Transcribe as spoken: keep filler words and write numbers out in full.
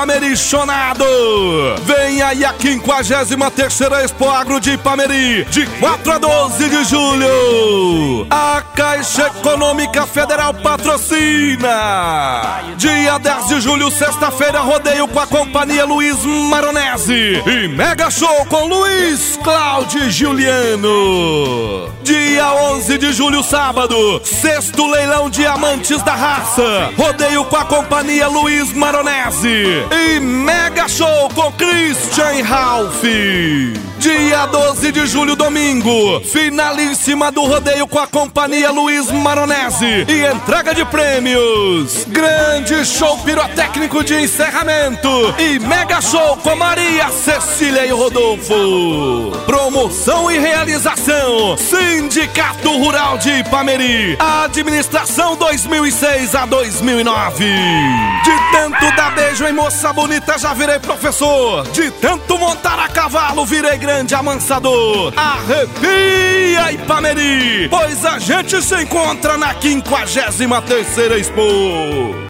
Ipamerichonado. Vem aí a quinquagésima terceira Expo Agro de Ipameri, de quatro a doze de julho. A Caixa Econômica Federal patrocina. Dia dez de julho, sexta-feira, rodeio com a companhia Luiz Maronese e mega show com Luiz Cláudio Juliano. Dia onze de julho, sábado, sexto leilão Diamantes da Raça, rodeio com a companhia Luiz Maronese e mega show com Christian Ralph. Dia doze de julho, domingo, finalíssima do rodeio com a companhia Luiz Maronese e entrega de prêmios. Grande show pirotécnico de encerramento e mega show com Maria Cecília e Rodolfo. Promoção e realização: Sindicato Rural de Ipameri, administração dois mil e seis a dois mil e nove. De tanto dar beijo em moça bonita já virei professor, de tanto montar a cavalo virei grande amansador. Arrepia, Ipameri, pois a gente se encontra na quinquagésima terceira Expo.